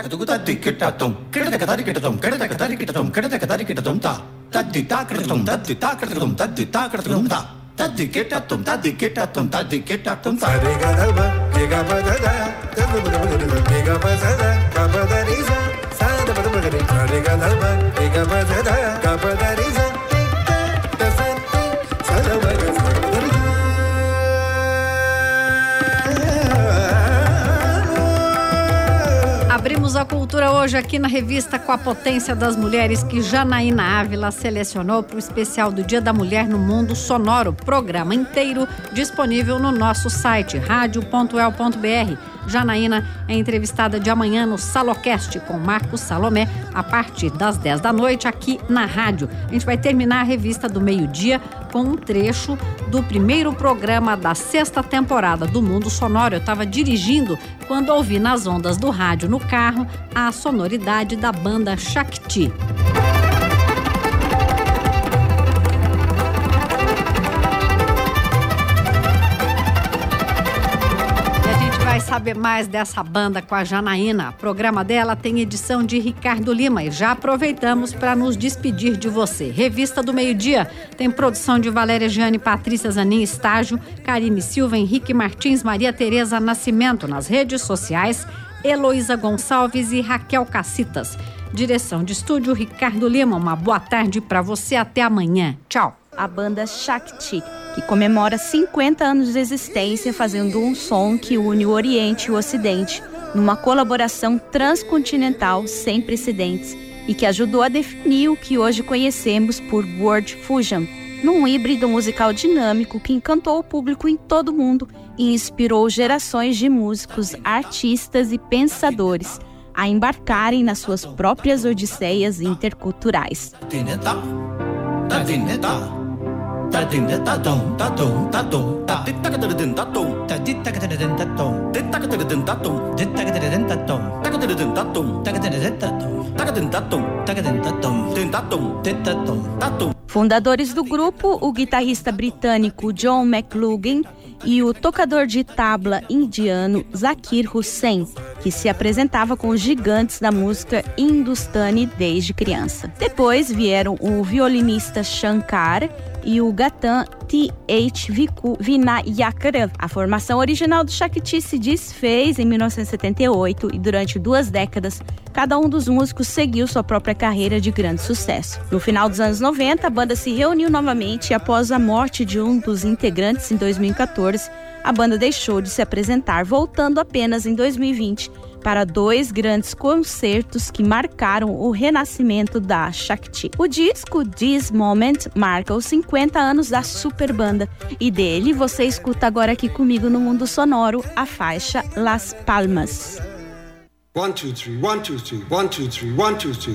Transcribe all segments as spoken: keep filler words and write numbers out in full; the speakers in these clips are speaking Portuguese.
taca tadi kita tom kita taca tadi kita tom kita taca tadi kita tom kita taca tadi kita tom ta tadi taca tom tadi taca tom tadi taca tom ta tadi kita tom tadi kita tom tadi kita tom ta re ga da ba re ga ba da da da ba da ba re ga ba da da ga ba da ri sa sa da ba da ba re ga da ba re ga ba da da ga ba da ri sa da sa sa da ba ga sa Abrimos a cultura hoje aqui na revista com a potência das mulheres que Janaína Ávila selecionou para o especial do Dia da Mulher no Mundo Sonoro. Programa inteiro disponível no nosso site rádio ponto el ponto br. Janaína é entrevistada de amanhã no Salocast com Marcos Salomé a partir das dez da noite aqui na rádio. A gente vai terminar a revista do meio-dia com um trecho do primeiro programa da sexta temporada do Mundo Sonoro. Eu estava dirigindo quando ouvi nas ondas do rádio no carro a sonoridade da banda Shakti. Vai saber mais dessa banda com a Janaína. O programa dela tem edição de Ricardo Lima e já aproveitamos para nos despedir de você. Revista do Meio-Dia tem produção de Valéria Giane, Patrícia Zanin, Estágio, Karine Silva, Henrique Martins, Maria Tereza Nascimento. Nas redes sociais, Heloísa Gonçalves e Raquel Cacitas. Direção de estúdio, Ricardo Lima. Uma boa tarde para você. Até amanhã. Tchau. A banda Shakti, que comemora cinquenta anos de existência, fazendo um som que une o Oriente e o Ocidente, numa colaboração transcontinental sem precedentes e que ajudou a definir o que hoje conhecemos por World Fusion, num híbrido musical dinâmico que encantou o público em todo o mundo e inspirou gerações de músicos, artistas e pensadores a embarcarem nas suas próprias odisseias interculturais. Fundadores do grupo, o guitarrista britânico John McLaughlin e o tocador de tabla indiano Zakir Hussain, que se apresentava com os gigantes da música hindustani desde criança. Depois vieram o violinista Shankar e o Gatan T H Vinayakaran. A formação original do Shakti se desfez em mil novecentos e setenta e oito e durante duas décadas, cada um dos músicos seguiu sua própria carreira de grande sucesso. No final dos anos noventa, a banda se reuniu novamente e após a morte de um dos integrantes em dois mil e quatorze, a banda deixou de se apresentar, voltando apenas em dois mil e vinte para dois grandes concertos que marcaram o renascimento da Shakti. O disco This Moment marca os cinquenta anos da super banda e dele você escuta agora aqui comigo no Mundo Sonoro a faixa Las Palmas. One, two, three, one, two, three, one, two, three, one, two, three.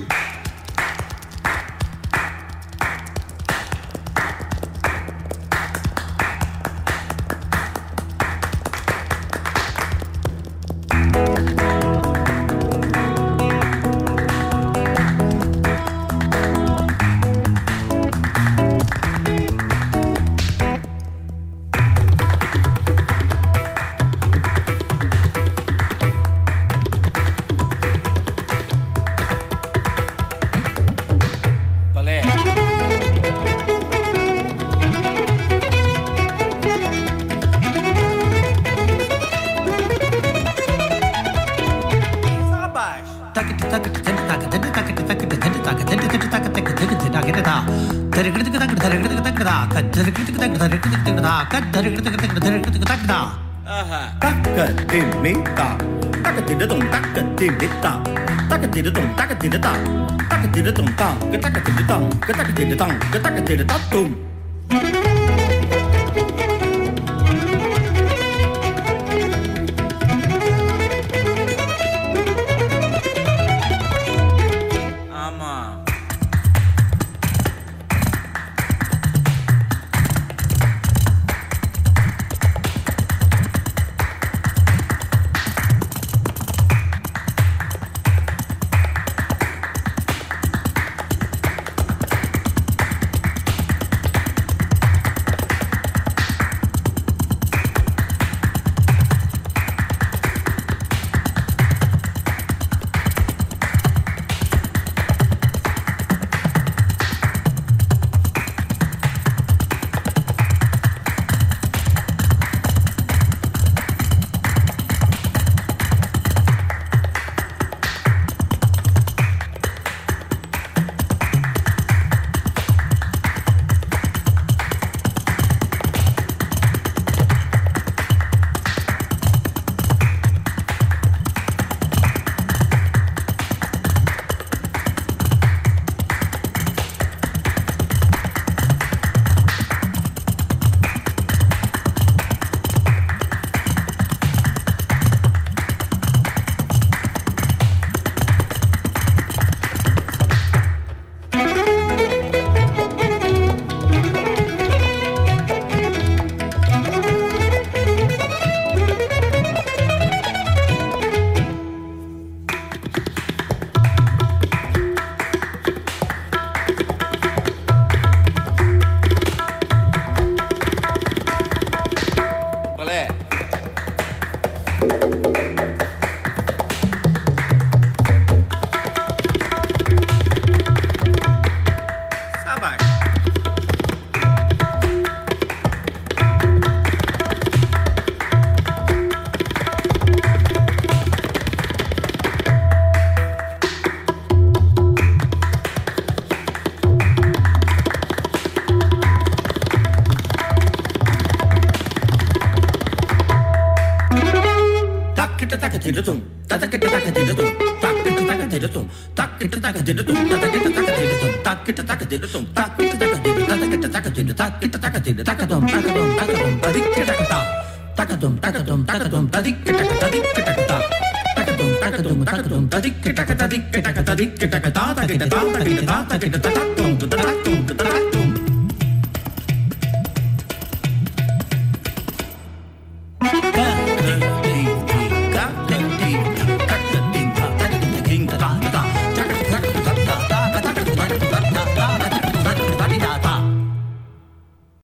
diretum, tak kita tak diretum, tak kita tak diretum, tak kita tak diretum, tak kita tak diretum, tak kita tak diretum, tak kita tak diretum, takadum, takadum, takadum, tadik kita kata, takadum, takadum, takadum, tadik kita kata, tadik kita kata, takadum, takadum, takadum, tadik kita kata, tadik kita kata, tadik kita kata, tak kita tak, tak kita tak, tak kita tak, tak, tak, tak, tak,